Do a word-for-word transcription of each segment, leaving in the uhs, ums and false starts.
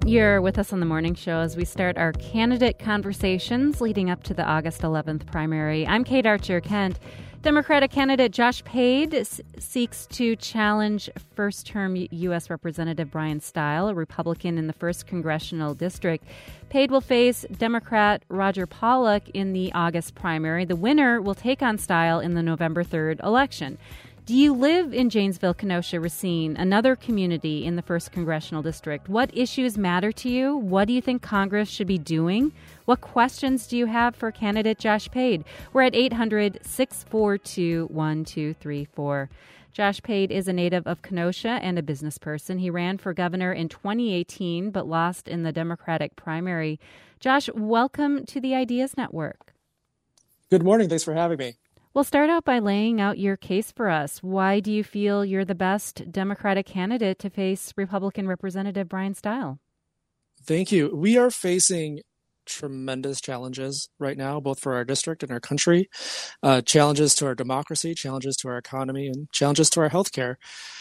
You're with us on the morning show as we start our candidate conversations leading up to the August eleventh primary. I'm Kate Archer-Kent. Democratic candidate Josh Pade s- seeks to challenge first-term U S. Representative Brian Stiles, a Republican in the first Congressional District. Pade will face Democrat Roger Pollack in the August primary. The winner will take on Stiles in the November third election. Do you live in Janesville, Kenosha, Racine, another community in the first Congressional District? What issues matter to you? What do you think Congress should be doing? What questions do you have for candidate Josh Pade? We're at eight hundred, six four two, one two three four. Josh Pade is a native of Kenosha and a business person. He ran for governor in twenty eighteen but lost in the Democratic primary. Josh, welcome to the Ideas Network. Good morning. Thanks for having me. Well, start out by laying out your case for us. Why do you feel you're the best Democratic candidate to face Republican Representative Brian Stiles? Thank you. We are facing tremendous challenges right now, both for our district and our country, uh, challenges to our democracy, challenges to our economy, and challenges to our healthcare.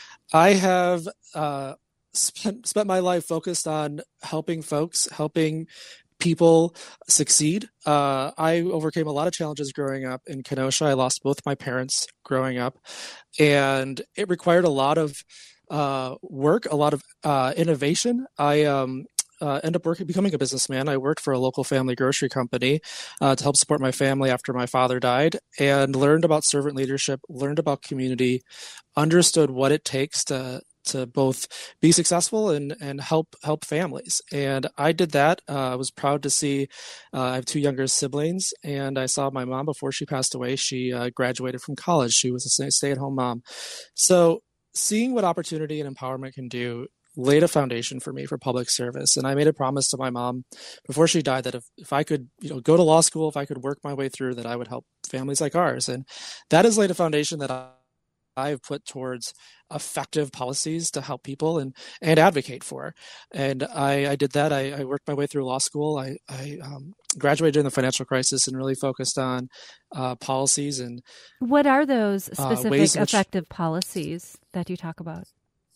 I have uh, spent, spent my life focused on helping folks, helping people succeed. Uh, I overcame a lot of challenges growing up in Kenosha. I lost both my parents growing up, and it required a lot of uh, work, a lot of uh, innovation. I um, uh, ended up working, becoming a businessman. I worked for a local family grocery company uh, to help support my family after my father died, and learned about servant leadership, learned about community, understood what it takes to to both be successful and, and help help families. And I did that. Uh, I was proud to see, uh, I have two younger siblings, and I saw my mom before she passed away. She uh, graduated from college. She was a stay-at-home mom. So seeing what opportunity and empowerment can do laid a foundation for me for public service. And I made a promise to my mom before she died that if, if I could, you know, go to law school, if I could work my way through, that I would help families like ours. And that has laid a foundation that I I have put towards effective policies to help people and, and advocate for. And I, I did that. I, I worked my way through law school. I, I um, graduated during the financial crisis and really focused on uh, policies. And what are those specific uh, ways which, effective policies that you talk about?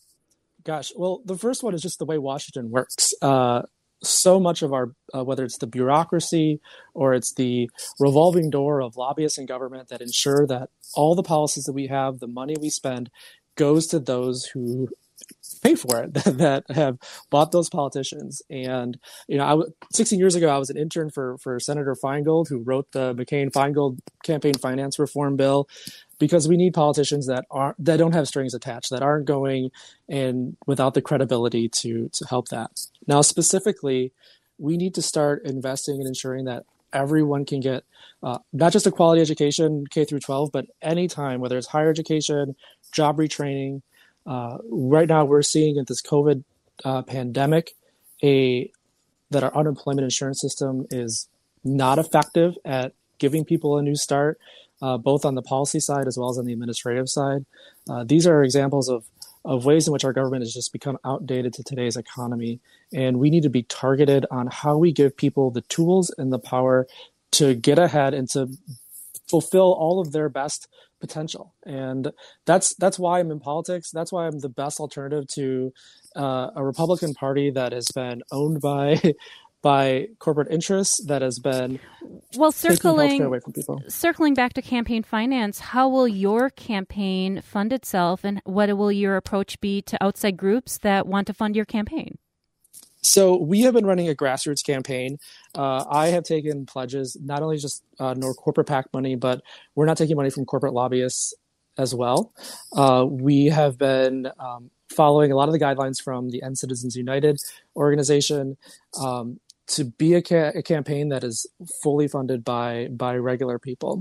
Gosh, well, the first one is just the way Washington works. Uh, so much of our, uh, whether it's the bureaucracy or it's the revolving door of lobbyists in government that ensure that all the policies that we have, the money we spend, goes to those who pay for it, that have bought those politicians. And, you know, I w- sixteen years ago, I was an intern for, for Senator Feingold, who wrote the McCain-Feingold campaign finance reform bill, because we need politicians that aren't, that don't have strings attached, that aren't going and without the credibility to, to help that. Now, specifically, we need to start investing in ensuring that everyone can get uh, not just a quality education, K through twelve, but anytime, whether it's higher education, job retraining. Uh, right now, we're seeing in this COVID uh, pandemic a that our unemployment insurance system is not effective at giving people a new start, uh, both on the policy side as well as on the administrative side. Uh, these are examples of of ways in which our government has just become outdated to today's economy. And we need to be targeted on how we give people the tools and the power to get ahead and to fulfill all of their best potential. And that's that's why I'm in politics. That's why I'm the best alternative to uh, a Republican Party that has been owned by by corporate interests, that has been well, circling, taking healthcare away from people. Circling back to campaign finance, how will your campaign fund itself, and what will your approach be to outside groups that want to fund your campaign? So we have been running a grassroots campaign. Uh, I have taken pledges, not only just uh, nor corporate PAC money, but we're not taking money from corporate lobbyists as well. Uh, we have been um, following a lot of the guidelines from the End Citizens United organization um, to be a, ca- a campaign that is fully funded by by regular people.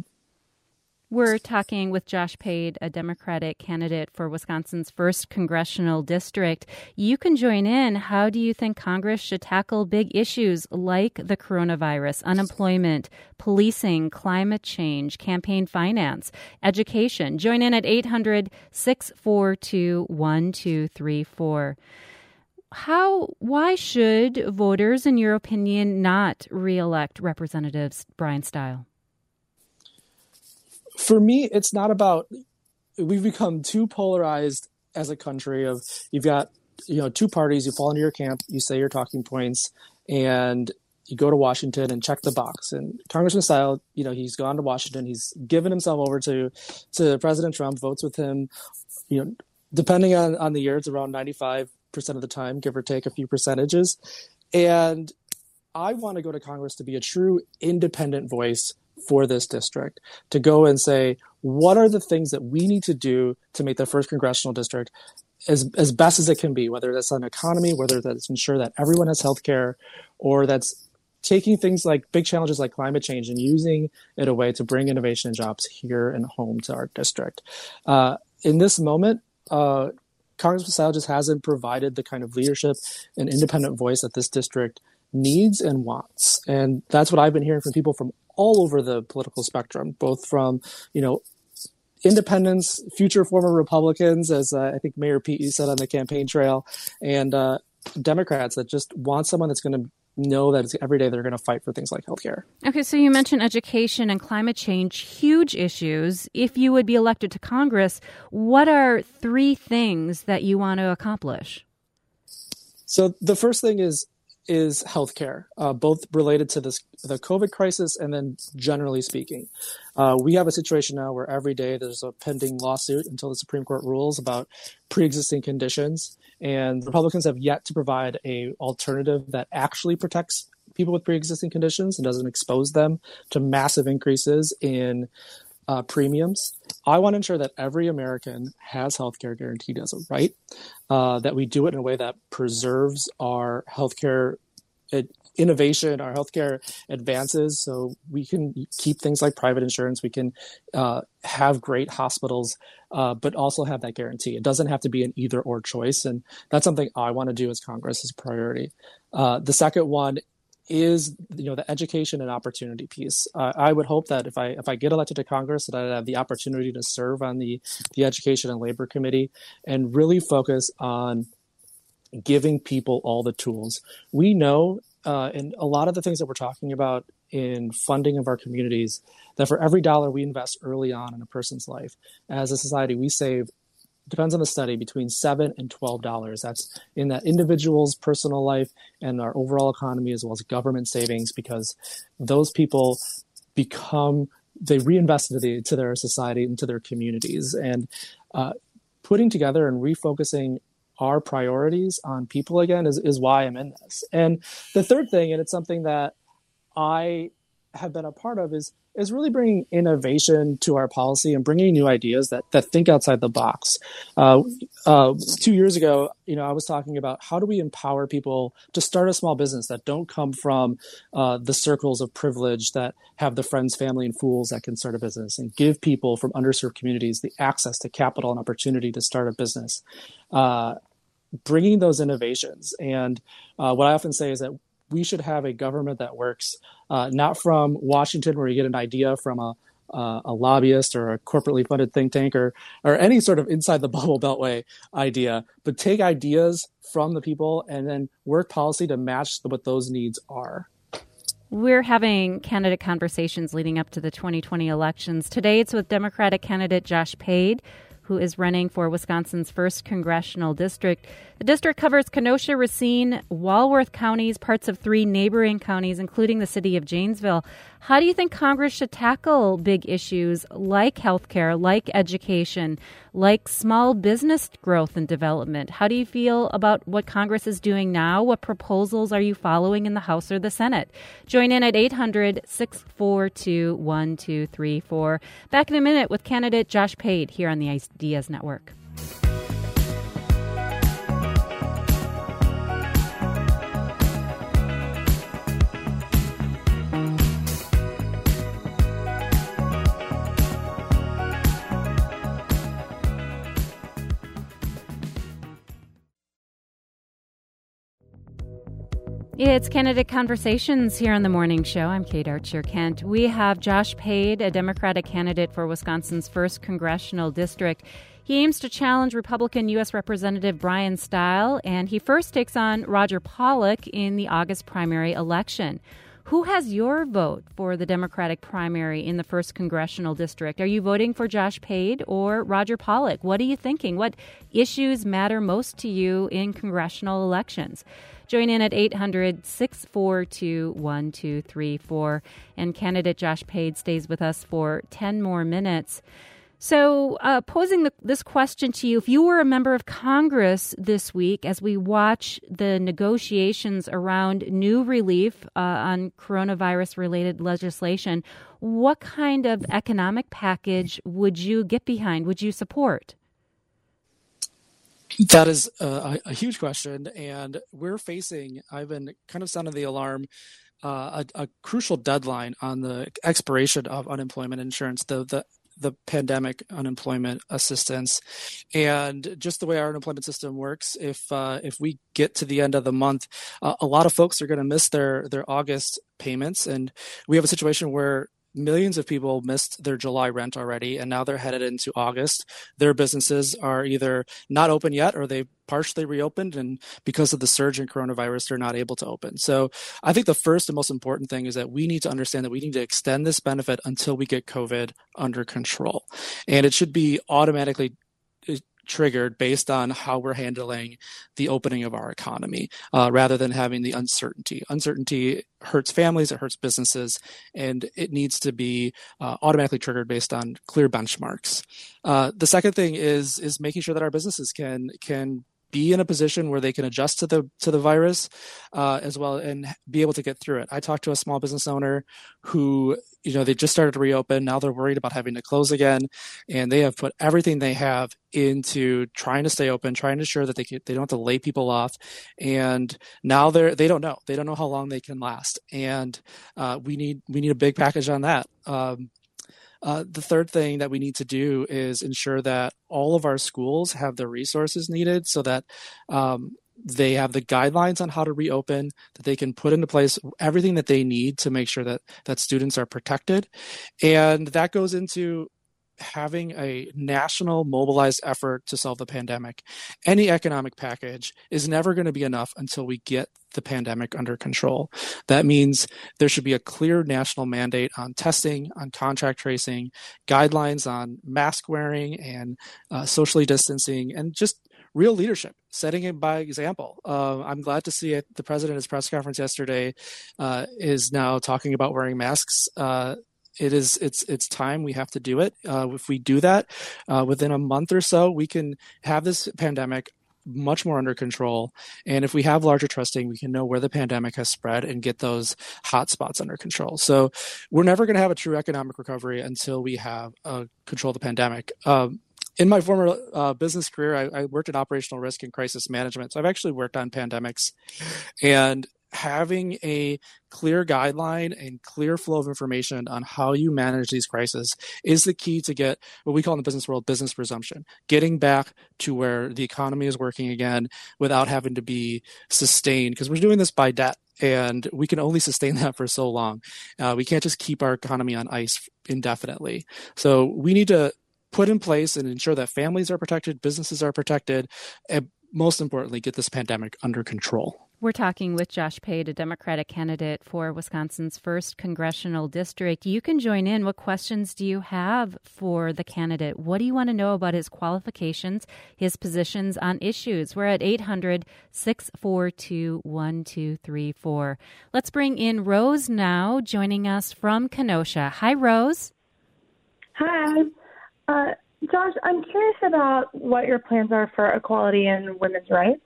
We're talking with Josh Pade, a Democratic candidate for Wisconsin's first congressional district. You can join in. How do you think Congress should tackle big issues like the coronavirus, unemployment, policing, climate change, campaign finance, education? Join in at eight hundred, six four two, one two three four. How, why should voters, in your opinion, not reelect Representative Brian Stiles? For me, it's not about, we've become too polarized as a country of, you've got you know, two parties, you fall into your camp, you say your talking points, and you go to Washington and check the box. And Congressman Style, you know, he's gone to Washington. He's given himself over to to President Trump, votes with him, you know, depending on, on the year, it's around ninety-five percent of the time, give or take a few percentages. And I want to go to Congress to be a true independent voice for this district, to go and say, what are the things that we need to do to make the first congressional district as as best as it can be, whether that's on economy, whether that's ensure that everyone has health care, or that's taking things like big challenges like climate change and using it a way to bring innovation and jobs here and home to our district. Uh, in this moment, uh, Congressman Style just hasn't provided the kind of leadership and independent voice that this district needs and wants. And that's what I've been hearing from people from all over the political spectrum, both from, you know, independents, future former Republicans, as uh, I think Mayor Pete said on the campaign trail, and uh, Democrats that just want someone that's going to know that it's every day they're going to fight for things like healthcare. Okay, so you mentioned education and climate change, huge issues. If you would be elected to Congress, what are three things that you want to accomplish? So the first thing is is healthcare, uh, both related to this the COVID crisis and then generally speaking. Uh, we have a situation now where every day there's a pending lawsuit until the Supreme Court rules about pre-existing conditions. And Republicans have yet to provide a alternative that actually protects people with pre-existing conditions and doesn't expose them to massive increases in uh, premiums. I want to ensure that every American has healthcare guaranteed as a right, uh, that we do it in a way that preserves our healthcare ed- innovation, our healthcare advances, so we can keep things like private insurance. We can uh, have great hospitals, uh, but also have that guarantee. It doesn't have to be an either or choice. And that's something I want to do as Congress as a priority. Uh, the second one is, you know, the education and opportunity piece. Uh, I would hope that if I if I get elected to Congress, that I have the opportunity to serve on the, the Education and Labor Committee and really focus on giving people all the tools. We know, uh, and a lot of the things that we're talking about in funding of our communities, that for every dollar we invest early on in a person's life, as a society, we save, depends on the study, between seven and twelve dollars. That's in that individual's personal life and our overall economy, as well as government savings, because those people become, they reinvest into, the, into their society, into their communities. And uh, putting together and refocusing our priorities on people again is, is why I'm in this. And the third thing, and it's something that I have been a part of, is is really bringing innovation to our policy and bringing new ideas that that think outside the box. Uh, uh, two years ago, you know, I was talking about how do we empower people to start a small business that don't come from uh, the circles of privilege that have the friends, family, and fools that can start a business, and give people from underserved communities the access to capital and opportunity to start a business. Uh, bringing those innovations. And uh, what I often say is that we should have a government that works uh, not from Washington, where you get an idea from a, uh, a lobbyist or a corporately funded think tank or, or any sort of inside the bubble beltway idea, but take ideas from the people and then work policy to match what those needs are. We're having candidate conversations leading up to the twenty twenty elections. Today it's with Democratic candidate Josh Pade, who is running for Wisconsin's first congressional district. The district covers Kenosha, Racine, Walworth counties, parts of three neighboring counties, including the city of Janesville. How do you think Congress should tackle big issues like healthcare, like education, like small business growth and development? How do you feel about what Congress is doing now? What proposals are you following in the House or the Senate? Join in at eight hundred, six four two, one two three four. Back in a minute with candidate Josh Pade here on the Ideas Network. It's Candidate Conversations here on the Morning Show. I'm Kate Archer-Kent. We have Josh Pade, a Democratic candidate for Wisconsin's first congressional district. He aims to challenge Republican U S Representative Brian Style, and he first takes on Roger Pollack in the August primary election. Who has your vote for the Democratic primary in the first congressional district? Are you voting for Josh Pade or Roger Pollack? What are you thinking? What issues matter most to you in congressional elections? Join in at eight hundred, six four two, one two three four. And candidate Josh Pade stays with us for ten more minutes. So uh, posing the, this question to you, if you were a member of Congress this week as we watch the negotiations around new relief uh, on coronavirus-related legislation, what kind of economic package would you get behind? Would you support? That is a, a huge question, and we're facing, I've been kind of sounding the alarm, uh, a, a crucial deadline on the expiration of unemployment insurance, the the the pandemic unemployment assistance. And just the way our unemployment system works, if uh, if we get to the end of the month, uh, a lot of folks are going to miss their, their August payments. And we have a situation where millions of people missed their July rent already, and now they're headed into August. Their businesses are either not open yet or they've partially reopened, and because of the surge in coronavirus, they're not able to open. So I think the first and most important thing is that we need to understand that we need to extend this benefit until we get COVID under control. And it should be automatically triggered based on how we're handling the opening of our economy, uh, rather than having the uncertainty. Uncertainty hurts families, it hurts businesses, and it needs to be uh, automatically triggered based on clear benchmarks. Uh, the second thing is is making sure that our businesses can can be in a position where they can adjust to the to the virus uh, as well and be able to get through it. I talked to a small business owner who, you know, they just started to reopen. Now they're worried about having to close again, and they have put everything they have into trying to stay open, trying to ensure that they can, they don't have to lay people off. And now they're they don't know they don't know how long they can last, and uh, we need we need a big package on that. Um, Uh, the third thing that we need to do is ensure that all of our schools have the resources needed so that um, they have the guidelines on how to reopen, that they can put into place everything that they need to make sure that, that students are protected. And that goes into having a national mobilized effort to solve the pandemic. Any economic package is never going to be enough until we get the pandemic under control. That means there should be a clear national mandate on testing, on contact tracing, guidelines on mask wearing and uh, socially distancing, and just real leadership, setting it by example. Uh, I'm glad to see it. The president at his press conference yesterday uh, is now talking about wearing masks. Uh, It is, it's, it's time. We have to do it. Uh, if we do that uh, within a month or so, we can have this pandemic much more under control. And if we have larger testing, we can know where the pandemic has spread and get those hot spots under control. So we're never going to have a true economic recovery until we have uh, control of the pandemic. Um, in my former uh, business career, I, I worked in operational risk and crisis management. So I've actually worked on pandemics, and having a clear guideline and clear flow of information on how you manage these crises is the key to get what we call in the business world business resumption, getting back to where the economy is working again without having to be sustained, because we're doing this by debt, and we can only sustain that for so long. Uh, we can't just keep our economy on ice indefinitely. So we need to put in place and ensure that families are protected, businesses are protected, and most importantly, get this pandemic under control. We're talking with Josh Pade, a Democratic candidate for Wisconsin's first congressional district. You can join in. What questions do you have for the candidate? What do you want to know about his qualifications, his positions on issues? We're at eight hundred, six four two, one two three four. Let's bring in Rose now, joining us from Kenosha. Hi, Rose. Hi. Uh, Josh, I'm curious about what your plans are for equality and women's rights.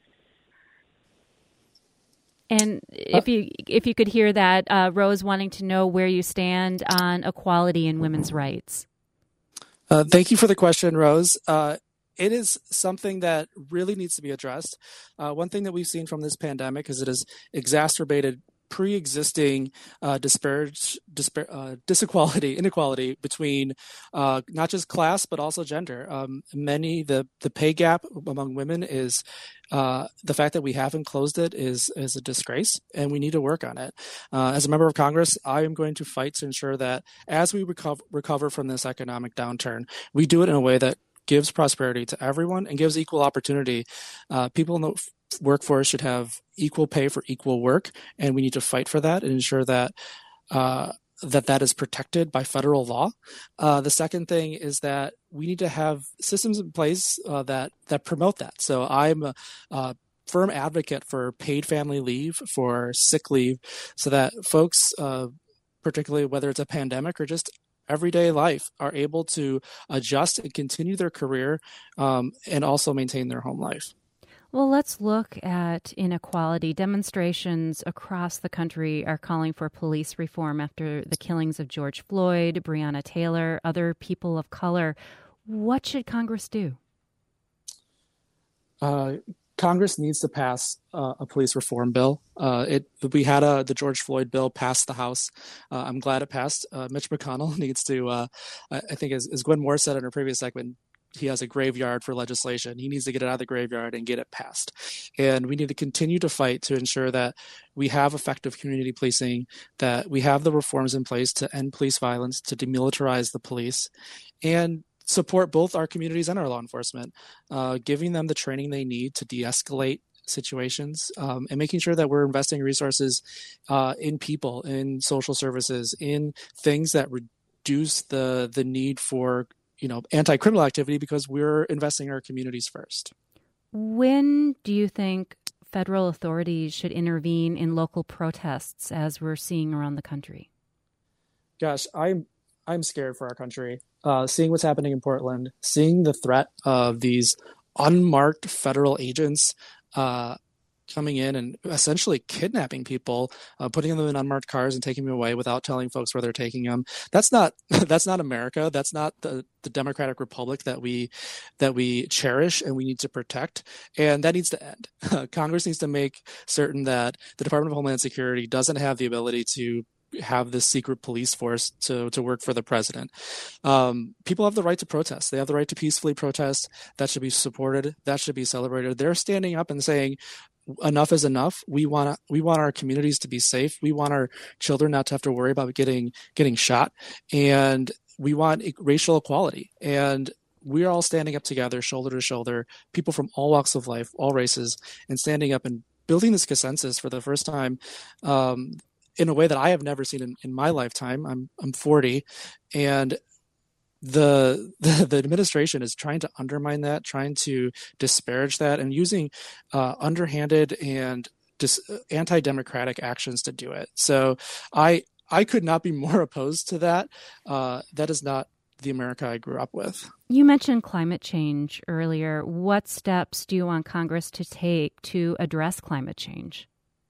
And if you if you could hear that, uh, Rose wanting to know where you stand on equality and women's rights. Uh, thank you for the question, Rose. Uh, it is something that really needs to be addressed. Uh, one thing that we've seen from this pandemic is it has exacerbated pre-existing uh, disparage, dispar- uh, disequality, inequality between uh, not just class but also gender. Um, many the the pay gap among women is uh, the fact that we haven't closed it is is a disgrace, and we need to work on it. Uh, as a member of Congress, I am going to fight to ensure that as we recover recover from this economic downturn, we do it in a way that gives prosperity to everyone and gives equal opportunity. Uh, people in the workforce should have equal pay for equal work, and we need to fight for that and ensure that uh, that that is protected by federal law. Uh, the second thing is that we need to have systems in place uh, that that promote that. So I'm a, a firm advocate for paid family leave, for sick leave, so that folks, uh, particularly whether it's a pandemic or just everyday life, are able to adjust and continue their career um, and also maintain their home life. Well, let's look at inequality. Demonstrations across the country are calling for police reform after the killings of George Floyd, Breonna Taylor, other people of color. What should Congress do? Uh, Congress needs to pass uh, a police reform bill. Uh, it we had a the George Floyd bill pass the House. Uh, I'm glad it passed. Uh, Mitch McConnell needs to. Uh, I, I think, as, as Gwen Moore said in her previous segment, he has a graveyard for legislation. He needs to get it out of the graveyard and get it passed. And we need to continue to fight to ensure that we have effective community policing, that we have the reforms in place to end police violence, to demilitarize the police, and support both our communities and our law enforcement, uh, giving them the training they need to de-escalate situations, um, and making sure that we're investing resources uh, in people, in social services, in things that reduce the the need for you know, anti-criminal activity, because we're investing in our communities first. When do you think federal authorities should intervene in local protests, as we're seeing around the country? Gosh, I'm I'm scared for our country. Uh, seeing what's happening in Portland, seeing the threat of these unmarked federal agents uh, coming in and essentially kidnapping people, uh, putting them in unmarked cars and taking them away without telling folks where they're taking them. That's not that's not America. That's not the, the democratic republic that we that we cherish and we need to protect. And that needs to end. Congress needs to make certain that the Department of Homeland Security doesn't have the ability to have this secret police force to, to work for the president. Um, people have the right to protest. They have the right to peacefully protest. That should be supported. That should be celebrated. They're standing up and saying, enough is enough. We want we want our communities to be safe. We want our children not to have to worry about getting getting shot, and we want racial equality. And we're all standing up together, shoulder to shoulder, people from all walks of life, all races, and standing up and building this consensus for the first time um, in a way that I have never seen in, in my lifetime. I'm I'm forty, and The, the the administration is trying to undermine that, trying to disparage that, and using uh, underhanded and dis- anti-democratic actions to do it. So I I could not be more opposed to that. Uh, that is not the America I grew up with. You mentioned climate change earlier. What steps do you want Congress to take to address climate change?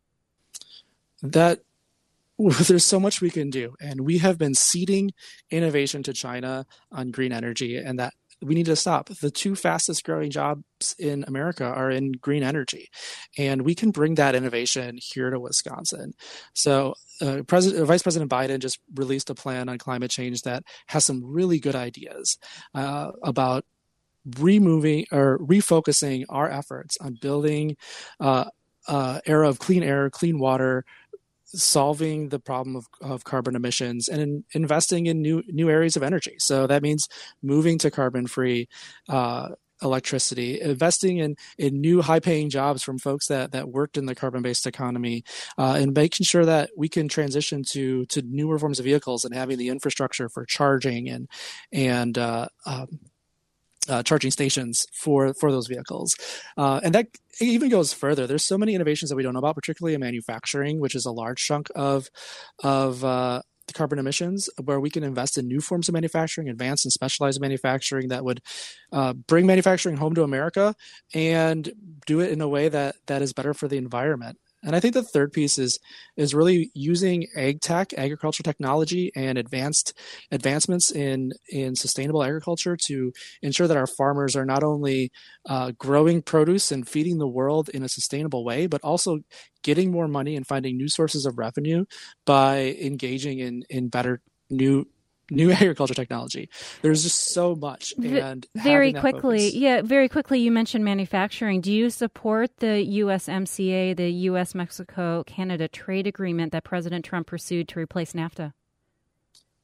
That There's so much we can do, and we have been ceding innovation to China on green energy, and that we need to stop. The two fastest growing jobs in America are in green energy, and we can bring that innovation here to Wisconsin. So uh, President, Vice President Biden just released a plan on climate change that has some really good ideas uh, about removing or refocusing our efforts on building uh, uh, era of clean air, clean water, solving the problem of, of carbon emissions, and in, investing in new new areas of energy. So that means moving to carbon-free uh, electricity, investing in, in new high-paying jobs from folks that, that worked in the carbon-based economy, uh, and making sure that we can transition to to newer forms of vehicles and having the infrastructure for charging and and uh, um, Uh, charging stations for, for those vehicles. Uh, and that even goes further. There's so many innovations that we don't know about, particularly in manufacturing, which is a large chunk of, of uh, the carbon emissions, where we can invest in new forms of manufacturing, advanced and specialized manufacturing that would uh, bring manufacturing home to America and do it in a way that, that is better for the environment. And I think the third piece is is really using ag tech, agricultural technology, and advanced advancements in in sustainable agriculture to ensure that our farmers are not only uh, growing produce and feeding the world in a sustainable way, but also getting more money and finding new sources of revenue by engaging in in better new. New agriculture technology. There's just so much. And very quickly, yeah, very quickly, you mentioned manufacturing. Do you support the U S M C A, the U S Mexico Canada trade agreement that President Trump pursued to replace NAFTA?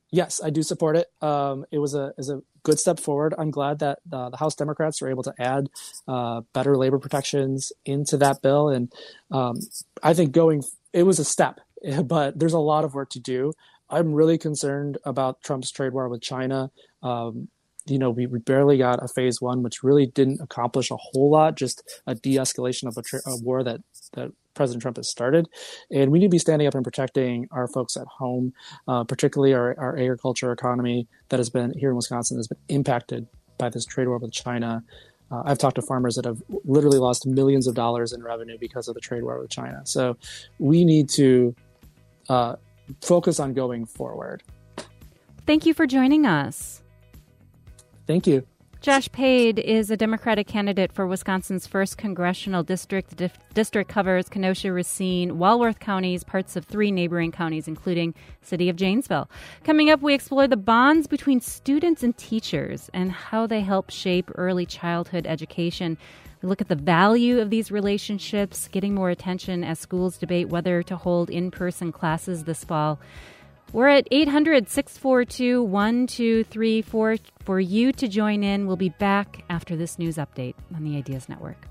Yes, I do support it. Um, it was a is a good step forward. I'm glad that uh, the House Democrats were able to add uh, better labor protections into that bill, and um, I think going it was a step, but there's a lot of work to do. I'm really concerned about Trump's trade war with China. Um, you know, we, we barely got a phase one, which really didn't accomplish a whole lot, just a de-escalation of a, tra- a war that that President Trump has started. And we need to be standing up and protecting our folks at home, uh, particularly our, our agriculture economy that has been here in Wisconsin has been impacted by this trade war with China. Uh, I've talked to farmers that have literally lost millions of dollars in revenue because of the trade war with China. So we need to uh, focus on going forward. Thank you for joining us. Thank you. Josh Pade is a Democratic candidate for Wisconsin's first congressional district. The dif- district covers Kenosha, Racine, Walworth counties, parts of three neighboring counties, including city of Janesville. Coming up, we explore the bonds between students and teachers and how they help shape early childhood education. We look at the value of these relationships, getting more attention as schools debate whether to hold in-person classes this fall. We're at eight hundred, six four two, one two three four for you to join in. We'll be back after this news update on the Ideas Network.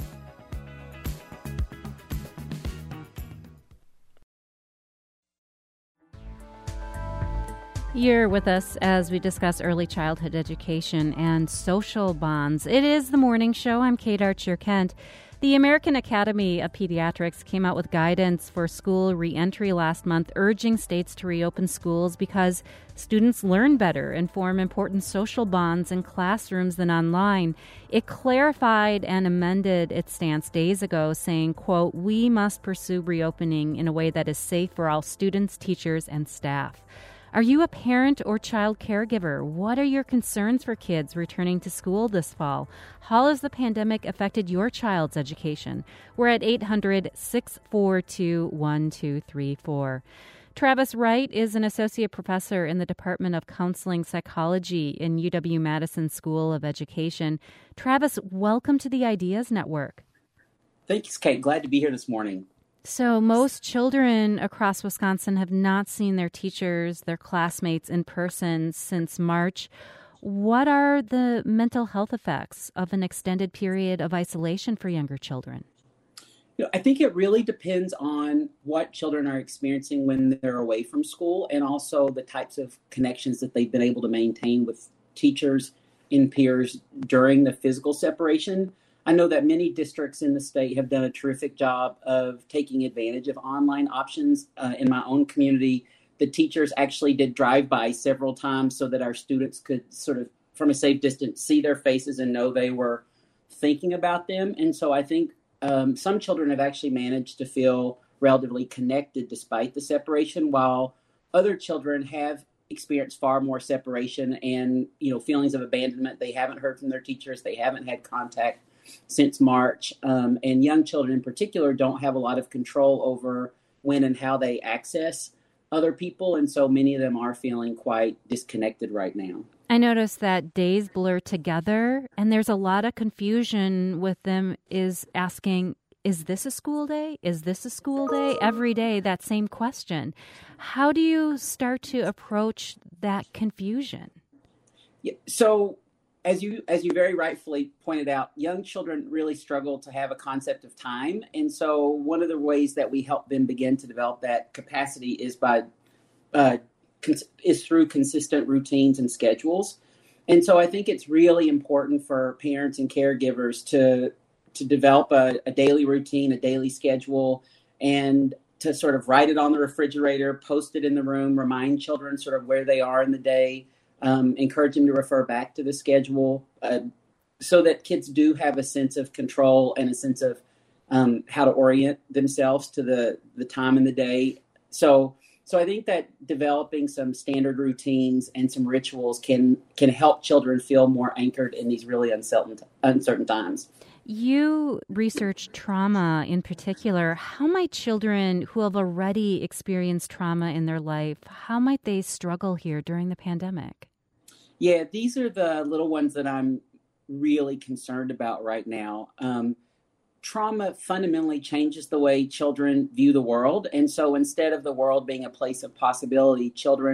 You're with us as we discuss early childhood education and social bonds. It is the morning show. I'm Kate Archer-Kent. The American Academy of Pediatrics came out with guidance for school reentry last month, urging states to reopen schools because students learn better and form important social bonds in classrooms than online. It clarified and amended its stance days ago, saying, quote, "We must pursue reopening in a way that is safe for all students, teachers, and staff." Are you a parent or child caregiver? What are your concerns for kids returning to school this fall? How has the pandemic affected your child's education? We're at eight hundred, six four two, one two three four. Travis Wright is an associate professor in the Department of Counseling Psychology in U W-Madison School of Education. Travis, welcome to the Ideas Network. Thanks, Kate. Glad to be here this morning. So most children across Wisconsin have not seen their teachers, their classmates in person since March. What are the mental health effects of an extended period of isolation for younger children? You know, I think it really depends on what children are experiencing when they're away from school and also the types of connections that they've been able to maintain with teachers and peers during the physical separation. I know that many districts in the state have done a terrific job of taking advantage of online options. Uh, in my own community, the teachers actually did drive-by several times so that our students could sort of, from a safe distance, see their faces and know they were thinking about them. And so I think um, some children have actually managed to feel relatively connected despite the separation, while other children have experienced far more separation and, you know, feelings of abandonment. They haven't heard from their teachers. They haven't had contact since March, um, and young children in particular don't have a lot of control over when and how they access other people, and so many of them are feeling quite disconnected right now. I noticed that days blur together, and there's a lot of confusion with them is asking, is this a school day? Is this a school day? Every day, that same question. How do you start to approach that confusion? Yeah, so As you as you very rightfully pointed out, young children really struggle to have a concept of time. And so one of the ways that we help them begin to develop that capacity is by uh, cons- is through consistent routines and schedules. And so I think it's really important for parents and caregivers to to develop a, a daily routine, a daily schedule, and to sort of write it on the refrigerator, post it in the room, remind children sort of where they are in the day. Um, encourage them to refer back to the schedule uh, so that kids do have a sense of control and a sense of um, how to orient themselves to the, the time in the day. So so I think that developing some standard routines and some rituals can can help children feel more anchored in these really uncertain, uncertain times. You research trauma in particular. How might children who have already experienced trauma in their life, how might they struggle here during the pandemic? Yeah, these are the little ones that I'm really concerned about right now. Um, trauma fundamentally changes the way children view the world. And so instead of the world being a place of possibility, children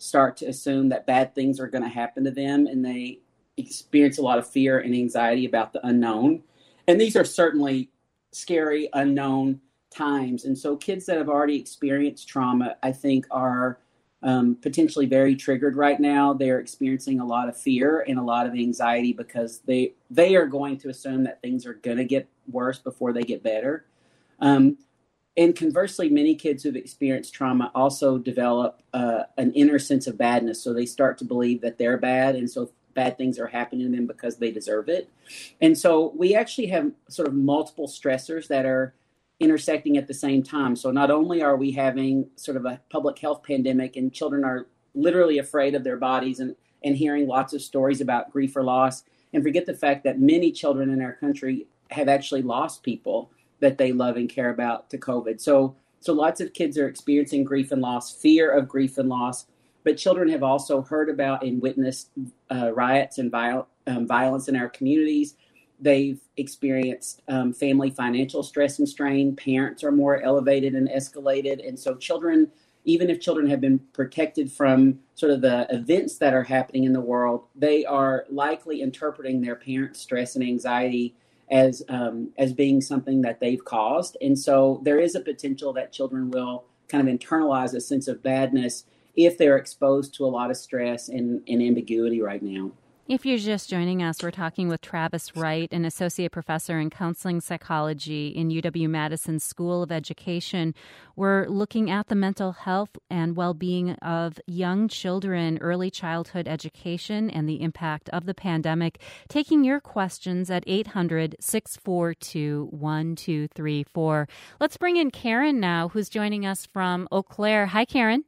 start to assume that bad things are going to happen to them, and they experience a lot of fear and anxiety about the unknown. And these are certainly scary, unknown times. And so kids that have already experienced trauma, I think, are um, potentially very triggered right now. They're experiencing a lot of fear and a lot of anxiety because they they are going to assume that things are going to get worse before they get better. Um, and conversely, many kids who've experienced trauma also develop uh, an inner sense of badness. So they start to believe that they're bad, and so bad things are happening to them because they deserve it. And so we actually have sort of multiple stressors that are intersecting at the same time. So not only are we having sort of a public health pandemic and children are literally afraid of their bodies and, and hearing lots of stories about grief or loss, and forget the fact that many children in our country have actually lost people that they love and care about to COVID. So, so lots of kids are experiencing grief and loss, fear of grief and loss, but children have also heard about and witnessed uh, riots and viol- um, violence in our communities. They've experienced um, family financial stress and strain. Parents are more elevated and escalated. And so children, even if children have been protected from sort of the events that are happening in the world, they are likely interpreting their parents' stress and anxiety as um, as being something that they've caused. And so there is a potential that children will kind of internalize a sense of badness if they're exposed to a lot of stress and, and ambiguity right now. If you're just joining us, we're talking with Travis Wright, an associate professor in counseling psychology in U W-Madison School of Education. We're looking at the mental health and well-being of young children, early childhood education, and the impact of the pandemic. Taking your questions at eight hundred, six four two, one two three four. Let's bring in Karen now, who's joining us from Eau Claire. Hi, Karen.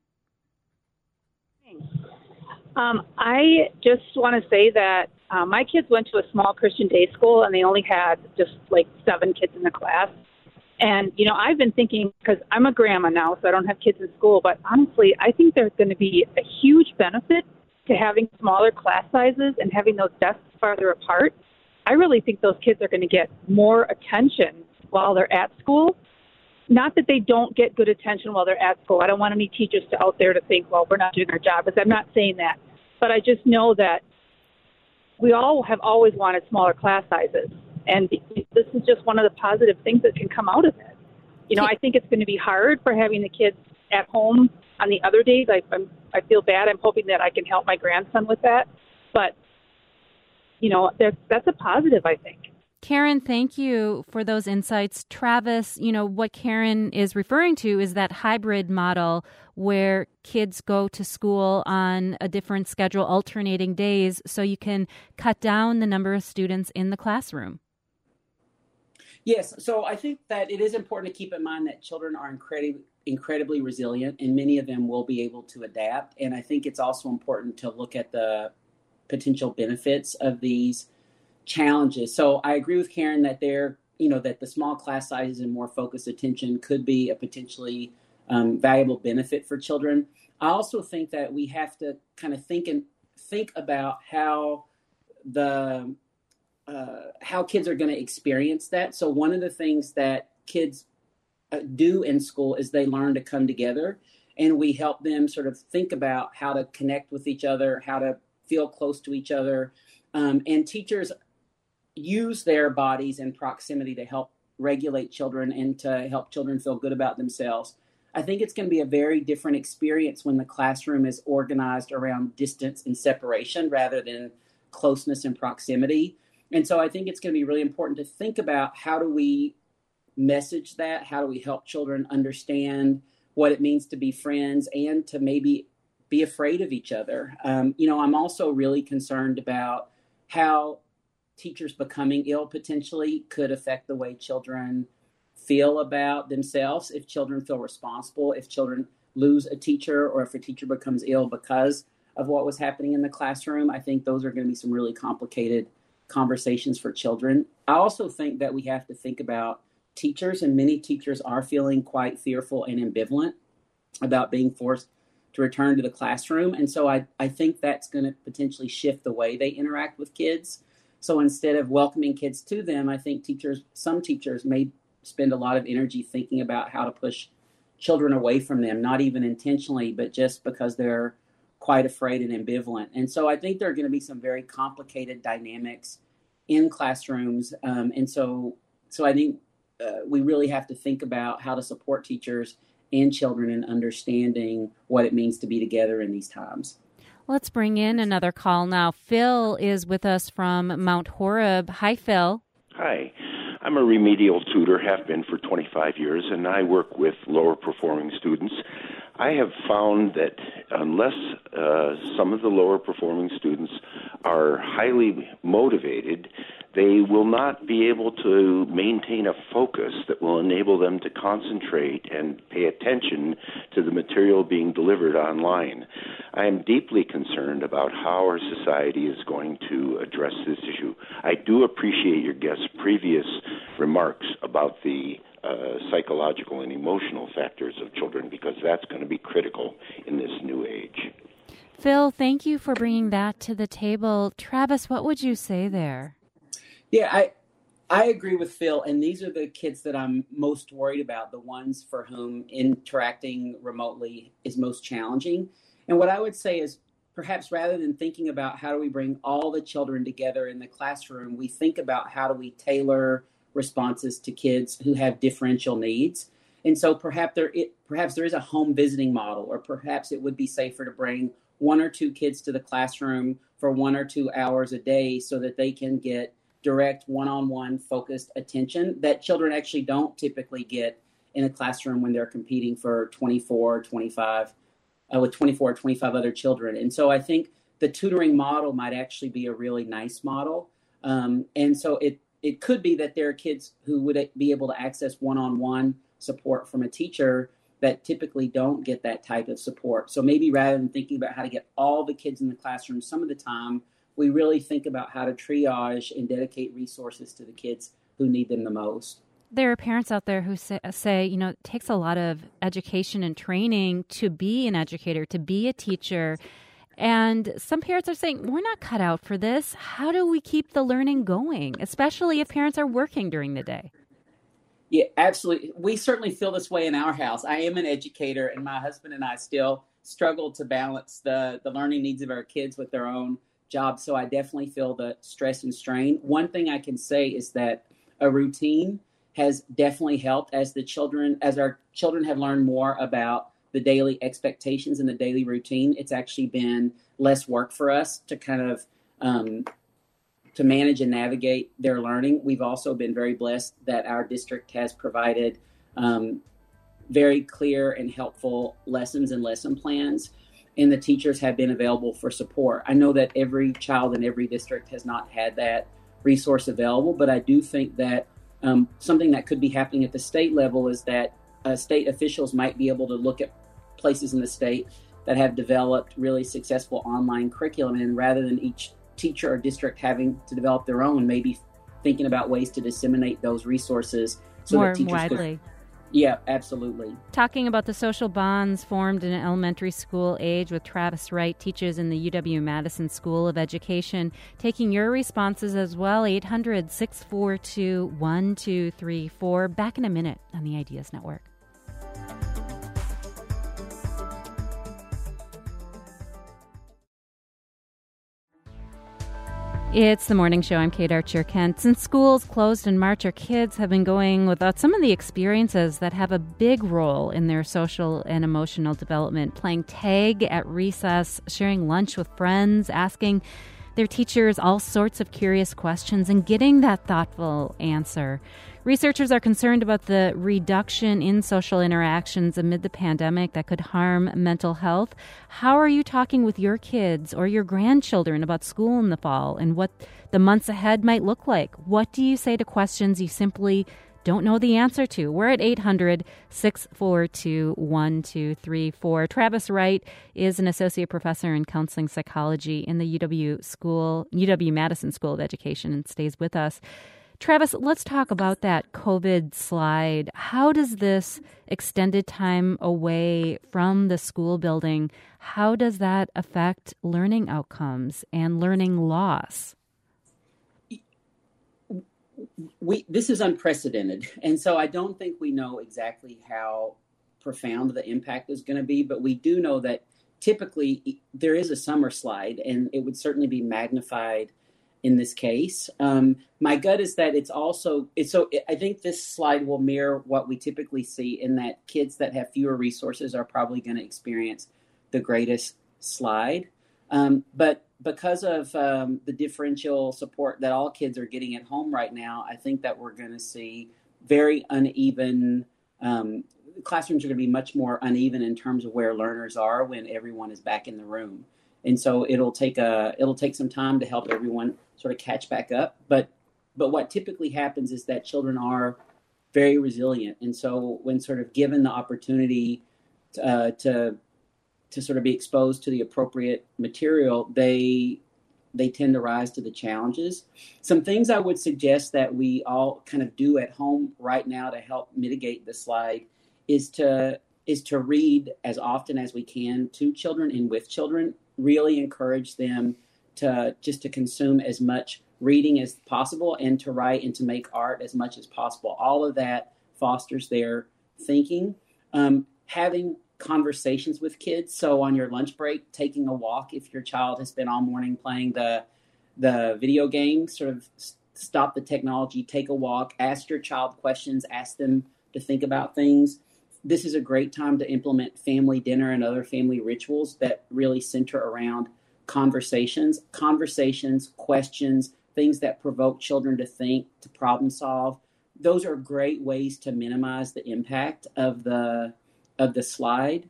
Um, I just want to say that uh, my kids went to a small Christian day school, and they only had just like seven kids in the class. And, you know, I've been thinking, because I'm a grandma now, so I don't have kids in school, but honestly, I think there's going to be a huge benefit to having smaller class sizes and having those desks farther apart. I really think those kids are going to get more attention while they're at school. Not that they don't get good attention while they're at school. I don't want any teachers to out there to think, well, we're not doing our job, because I'm not saying that. But I just know that we all have always wanted smaller class sizes. And this is just one of the positive things that can come out of it. You know, I think it's going to be hard for having the kids at home on the other days. I, I'm, I feel bad. I'm hoping that I can help my grandson with that. But, you know, that's, that's a positive, I think. Karen, thank you for those insights. Travis, you know, what Karen is referring to is that hybrid model where kids go to school on a different schedule, alternating days, so you can cut down the number of students in the classroom. Yes, so I think that it is important to keep in mind that children are incredibly, incredibly resilient, and many of them will be able to adapt. And I think it's also important to look at the potential benefits of these challenges. So I agree with Karen that there, you know, that the small class sizes and more focused attention could be a potentially um, valuable benefit for children. I also think that we have to kind of think and think about how the uh, how kids are going to experience that. So one of the things that kids uh, do in school is they learn to come together, and we help them sort of think about how to connect with each other, how to feel close to each other, um, and teachers use their bodies and proximity to help regulate children and to help children feel good about themselves. I think it's going to be a very different experience when the classroom is organized around distance and separation rather than closeness and proximity. And so I think it's going to be really important to think about how do we message that? How do we help children understand what it means to be friends and to maybe be afraid of each other? Um, you know, I'm also really concerned about how teachers becoming ill potentially could affect the way children feel about themselves. If children feel responsible, if children lose a teacher, or if a teacher becomes ill because of what was happening in the classroom, I think those are going to be some really complicated conversations for children. I also think that we have to think about teachers, and many teachers are feeling quite fearful and ambivalent about being forced to return to the classroom. And so I, I think that's going to potentially shift the way they interact with kids. So instead of welcoming kids to them, I think teachers, some teachers may spend a lot of energy thinking about how to push children away from them, not even intentionally, but just because they're quite afraid and ambivalent. And so I think there are going to be some very complicated dynamics in classrooms. Um, and so, so I think uh, we really have to think about how to support teachers and children in understanding what it means to be together in these times. Let's bring in another call now. Phil is with us from Mount Horeb. Hi, Phil. Hi. I'm a remedial tutor, have been for twenty-five years, and I work with lower performing students. I have found that unless uh, some of the lower performing students are highly motivated, they will not be able to maintain a focus that will enable them to concentrate and pay attention to the material being delivered online. I am deeply concerned about how our society is going to address this issue. I do appreciate your guest's previous remarks about the uh, psychological and emotional factors of children, because that's going to be critical in this new age. Phil, thank you for bringing that to the table. Travis, what would you say there? Yeah, I I agree with Phil, and these are the kids that I'm most worried about, the ones for whom interacting remotely is most challenging. And what I would say is, perhaps rather than thinking about how do we bring all the children together in the classroom, we think about how do we tailor responses to kids who have differential needs. And so perhaps there it, perhaps there is a home visiting model, or perhaps it would be safer to bring one or two kids to the classroom for one or two hours a day so that they can get direct one-on-one focused attention that children actually don't typically get in a classroom when they're competing for twenty-four, twenty-five, uh, with twenty-four or twenty-five other children. And so I think the tutoring model might actually be a really nice model. Um, and so it, it could be that there are kids who would be able to access one-on-one support from a teacher that typically don't get that type of support. So maybe rather than thinking about how to get all the kids in the classroom some of the time, we really think about how to triage and dedicate resources to the kids who need them the most. There are parents out there who say, say, you know, it takes a lot of education and training to be an educator, to be a teacher. And some parents are saying, we're not cut out for this. How do we keep the learning going, especially if parents are working during the day? Yeah, absolutely. We certainly feel this way in our house. I am an educator, and my husband and I still struggle to balance the, the learning needs of our kids with their own jobs. So I definitely feel the stress and strain. One thing I can say is that a routine has definitely helped as the children, as our children have learned more about the daily expectations and the daily routine. It's actually been less work for us to kind of um, to manage and navigate their learning. We've also been very blessed that our district has provided um, very clear and helpful lessons and lesson plans, and the teachers have been available for support. I know that every child in every district has not had that resource available, but I do think that um, something that could be happening at the state level is that uh, state officials might be able to look at places in the state that have developed really successful online curriculum, and rather than each teacher or district having to develop their own, maybe thinking about ways to disseminate those resources so more that teachers widely. Could, yeah, absolutely. Talking about the social bonds formed in elementary school age with Travis Wright, teaches in the U W-Madison School of Education. Taking your responses as well, eight hundred, six four two, one two three four. Back in a minute on the Ideas Network. It's the morning show. I'm Kate Archer-Kent. Since schools closed in March, our kids have been going without some of the experiences that have a big role in their social and emotional development. Playing tag at recess, sharing lunch with friends, asking their teachers all sorts of curious questions, and getting that thoughtful answer. Researchers are concerned about the reduction in social interactions amid the pandemic that could harm mental health. How are you talking with your kids or your grandchildren about school in the fall and what the months ahead might look like? What do you say to questions you simply don't know the answer to? We're at eight hundred, six four two, one two three four. Travis Wright is an associate professor in counseling psychology in the U W School, U W-Madison School of Education, and stays with us. Travis, let's talk about that COVID slide. How does this extended time away from the school building, how does that affect learning outcomes and learning loss? We, this is unprecedented. And so I don't think we know exactly how profound the impact is going to be, but we do know that typically there is a summer slide, and it would certainly be magnified in this case. Um, my gut is that it's also, it's so I think this slide will mirror what we typically see, in that kids that have fewer resources are probably going to experience the greatest slide. Um, but because of um, the differential support that all kids are getting at home right now, I think that we're going to see very uneven, um, classrooms are going to be much more uneven in terms of where learners are when everyone is back in the room. And so it'll take a it'll take some time to help everyone sort of catch back up. But but what typically happens is that children are very resilient, and so when sort of given the opportunity to uh, to, to sort of be exposed to the appropriate material, they they tend to rise to the challenges. Some things I would suggest that we all kind of do at home right now to help mitigate the slide is to is to read as often as we can to children and with children. Really encourage them to just to consume as much reading as possible, and to write and to make art as much as possible. All of that fosters their thinking. Um, having conversations with kids. So on your lunch break, taking a walk, if your child has been all morning playing the the video game, sort of stop the technology, take a walk, ask your child questions, ask them to think about things. This is a great time to implement family dinner and other family rituals that really center around conversations, conversations, questions, things that provoke children to think, to problem solve. Those are great ways to minimize the impact of the of the slide,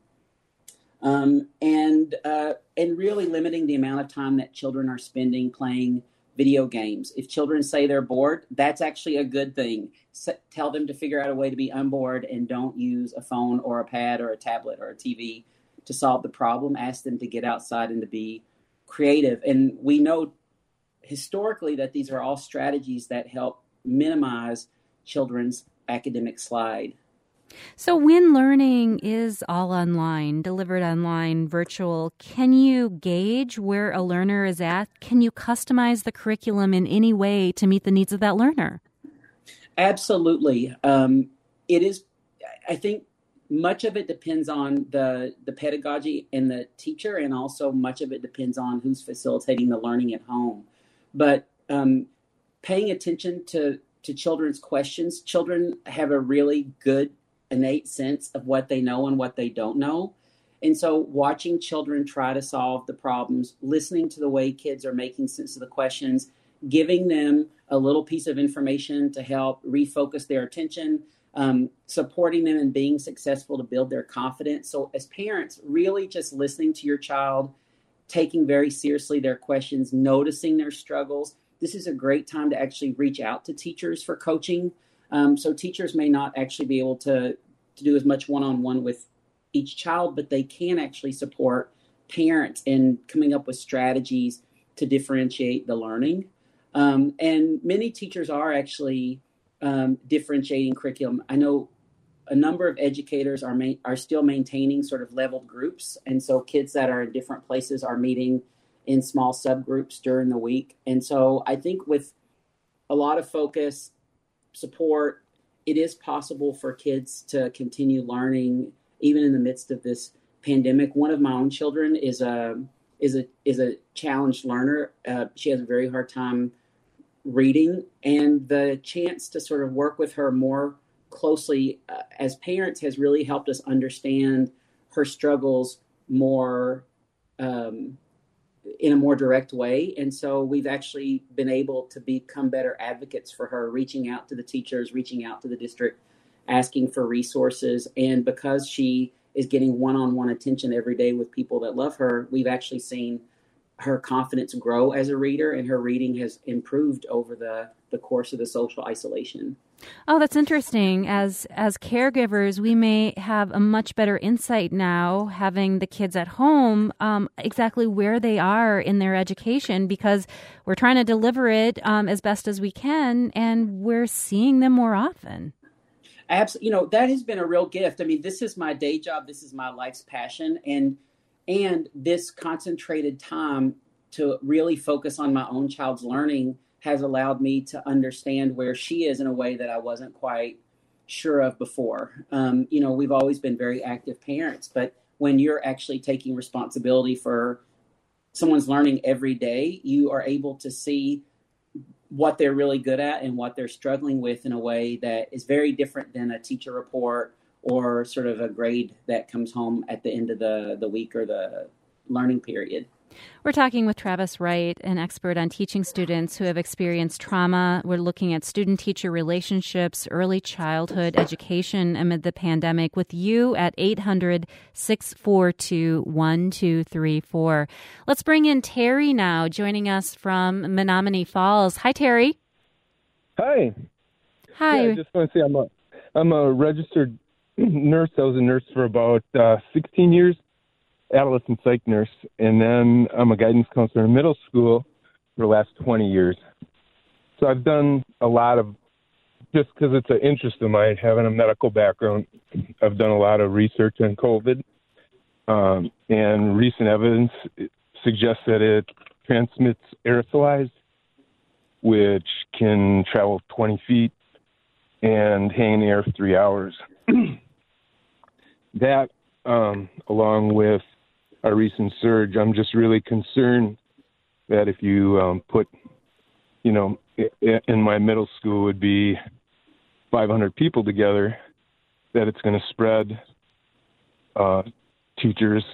um, and uh, and really limiting the amount of time that children are spending playing video games. If children say they're bored, that's actually a good thing. S- tell them to figure out a way to be unbored, and don't use a phone or a pad or a tablet or a T V to solve the problem. Ask them to get outside and to be creative. And we know historically that these are all strategies that help minimize children's academic slide. So when learning is all online, delivered online, virtual, can you gauge where a learner is at? Can you customize the curriculum in any way to meet the needs of that learner? Absolutely. Um, it is, I think much of it depends on the, the pedagogy and the teacher, and also much of it depends on who's facilitating the learning at home. But um, paying attention to, to children's questions, children have a really good innate sense of what they know and what they don't know. And so watching children try to solve the problems, listening to the way kids are making sense of the questions, giving them a little piece of information to help refocus their attention, um, supporting them in being successful to build their confidence. So as parents, really just listening to your child, taking very seriously their questions, noticing their struggles. This is a great time to actually reach out to teachers for coaching. Um, so teachers may not actually be able to, to do as much one-on-one with each child, but they can actually support parents in coming up with strategies to differentiate the learning. Um, and many teachers are actually um, differentiating curriculum. I know a number of educators are ma- are still maintaining sort of leveled groups. And so kids that are in different places are meeting in small subgroups during the week. And so I think with a lot of focus, support, it is possible for kids to continue learning even in the midst of this pandemic. One of my own children is a is a is a challenged learner. Uh, she has a very hard time reading, and the chance to sort of work with her more closely uh, as parents has really helped us understand her struggles more um, in a more direct way. And so we've actually been able to become better advocates for her, reaching out to the teachers, reaching out to the district, asking for resources. And because she is getting one-on-one attention every day with people that love her, we've actually seen her confidence grow as a reader, and her reading has improved over the, the course of the social isolation. Oh, that's interesting. As as caregivers, we may have a much better insight now, having the kids at home, um, exactly where they are in their education, because we're trying to deliver it um, as best as we can, and we're seeing them more often. Absolutely. You know, that has been a real gift. I mean, this is my day job. This is my life's passion. And and this concentrated time to really focus on my own child's learning has allowed me to understand where she is in a way that I wasn't quite sure of before. Um, you know, we've always been very active parents, but when you're actually taking responsibility for someone's learning every day, you are able to see what they're really good at and what they're struggling with in a way that is very different than a teacher report or sort of a grade that comes home at the end of the, the week or the learning period. We're talking with Travis Wright, an expert on teaching students who have experienced trauma. We're looking at student-teacher relationships, early childhood education amid the pandemic with you at eight hundred, six four two, one two three four. Let's bring in Terry now, joining us from Menomonee Falls. Hi, Terry. Hi. Hi. Yeah, I just want to say I'm a, I'm a registered nurse. I was a nurse for about uh, sixteen years. Adolescent psych nurse, and then I'm a guidance counselor in middle school for the last twenty years. So I've done a lot of, just because it's an interest of mine, having a medical background, I've done a lot of research on COVID, um, and recent evidence suggests that it transmits aerosolized, which can travel twenty feet and hang in the air for three hours. That, um, along with our recent surge, I'm just really concerned that if you um, put, you know, in my middle school would be five hundred people together, that it's going to spread. Uh, teachers,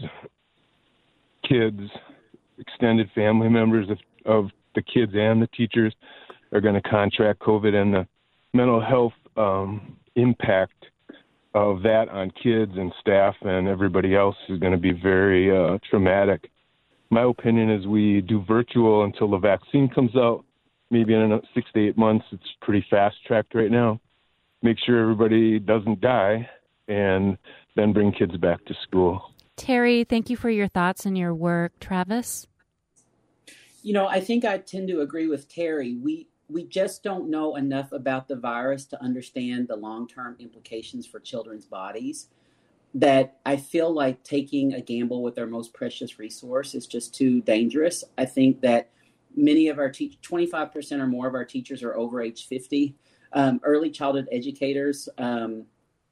kids, extended family members of, of the kids and the teachers are going to contract COVID, and the mental health um, impact of that on kids and staff and everybody else is going to be very uh, traumatic. My opinion is we do virtual until the vaccine comes out. Maybe in six to eight months. It's pretty fast-tracked right now. Make sure everybody doesn't die, and then bring kids back to school. Terry, thank you for your thoughts and your work. Travis? You know, I think I tend to agree with Terry. We We just don't know enough about the virus to understand the long-term implications for children's bodies, that I feel like taking a gamble with their most precious resource is just too dangerous. I think that many of our teachers, twenty-five percent or more of our teachers are over age fifty. Um, early childhood educators um,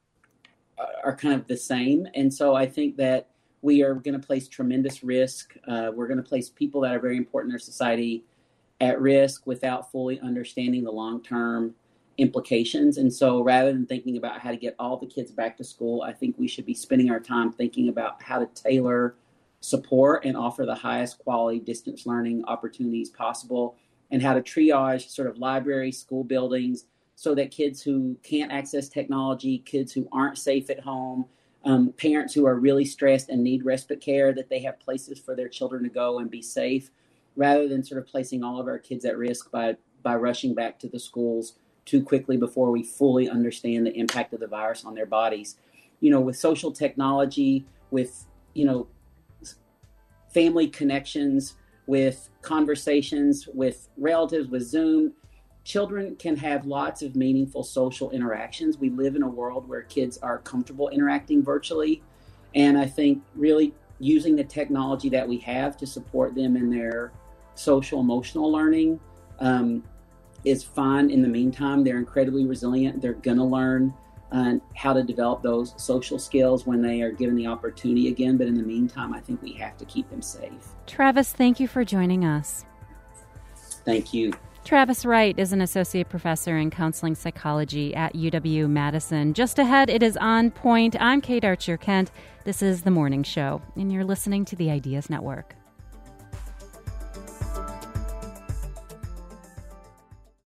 are kind of the same. And so I think that we are going to place tremendous risk. Uh, we're going to place people that are very important in our society at risk without fully understanding the long-term implications. And so rather than thinking about how to get all the kids back to school, I think we should be spending our time thinking about how to tailor support and offer the highest quality distance learning opportunities possible, and how to triage sort of libraries, school buildings, so that kids who can't access technology, kids who aren't safe at home, um, parents who are really stressed and need respite care, that they have places for their children to go and be safe, rather than sort of placing all of our kids at risk by, by rushing back to the schools too quickly before we fully understand the impact of the virus on their bodies. You know, with social technology, with, you know, family connections, with conversations with relatives, with Zoom, children can have lots of meaningful social interactions. We live in a world where kids are comfortable interacting virtually. And I think really using the technology that we have to support them in their social emotional learning um, is fine. In the meantime, they're incredibly resilient. They're going to learn uh, how to develop those social skills when they are given the opportunity again. But in the meantime, I think we have to keep them safe. Travis, thank you for joining us. Thank you. Travis Wright is an associate professor in counseling psychology at U W-Madison. Just ahead, it is On Point. I'm Kate Archer-Kent. This is The Morning Show, and you're listening to the Ideas Network.